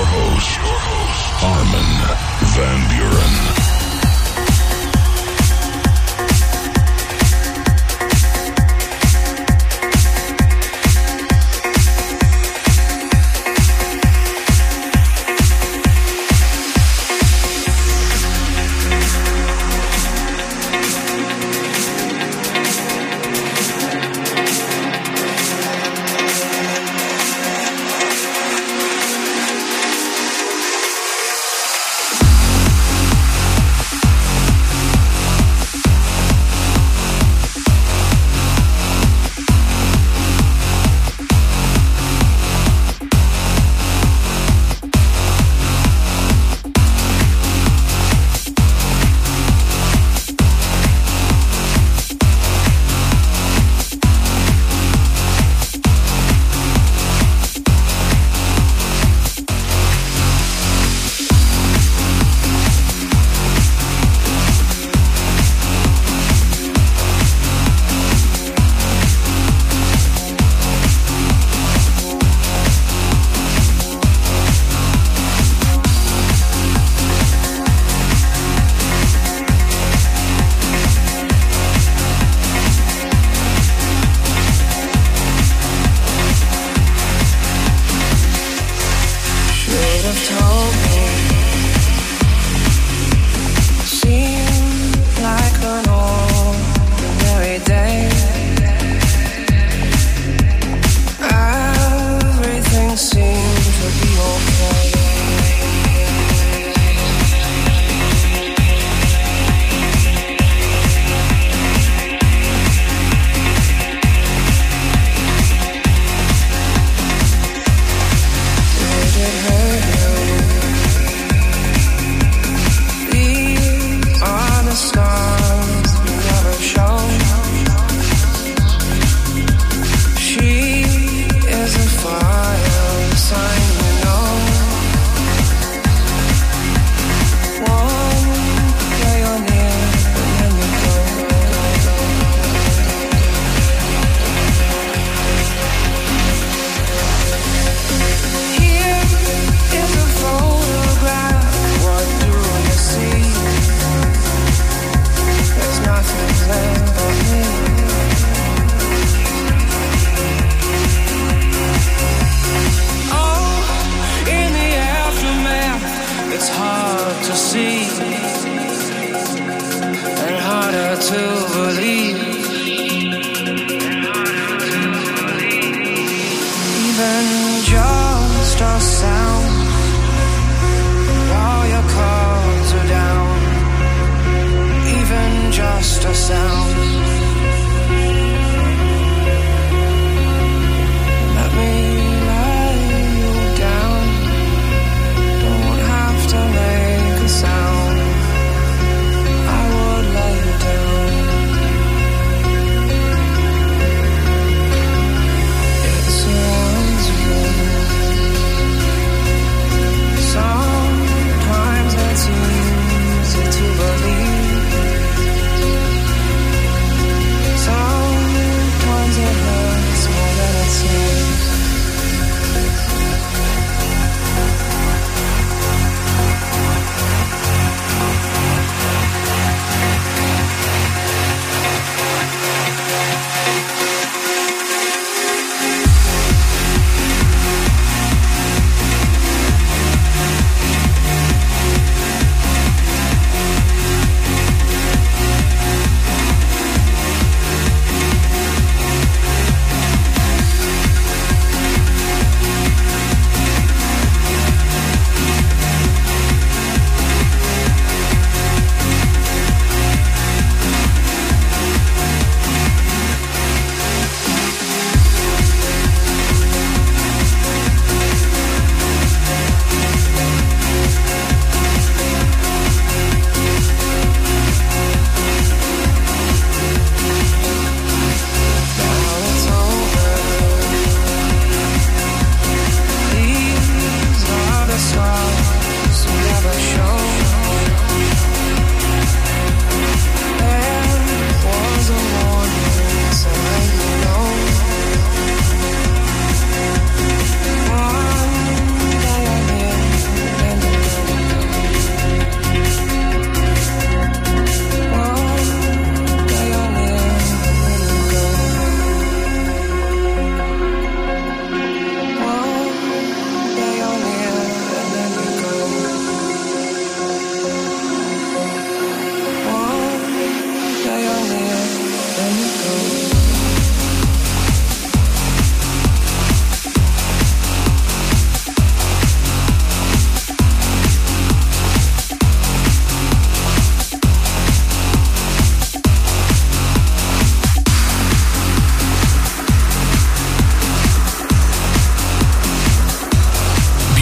host, Armin van Buren.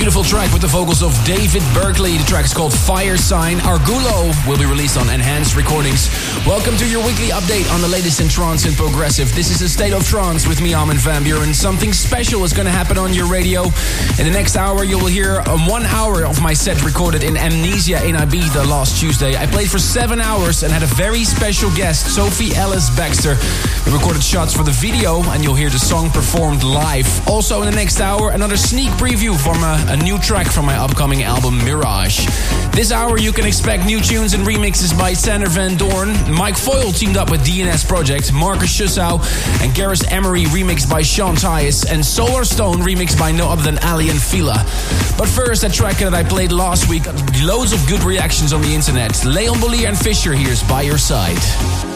Beautiful track with the vocals of David Berkeley. The track is called Fire Sign. Argulo will be released on Enhanced Recordings. Welcome to your weekly update on the latest in trance and progressive. This is A State of Trance with me, Armin van Buuren. Something special is going to happen on your radio. In the next hour, you will hear 1 hour of my set recorded in Amnesia in Ibiza last Tuesday. I played for 7 hours and had a very special guest, Sophie Ellis Baxter. We recorded shots for the video and you'll hear the song performed live. Also in the next hour, another sneak preview from a new track from my upcoming album Mirage. This hour you can expect new tunes and remixes by Sander Van Doorn. Mike Foyle teamed up with DNS Project, Marcus Schussau and Gareth Emery remixed by Sean Tyas, and Solar Stone remixed by no other than Ali and Fila. But first, that track that I played last week, loads of good reactions on the internet. Leon Bolier and Fisher here's By Your Side.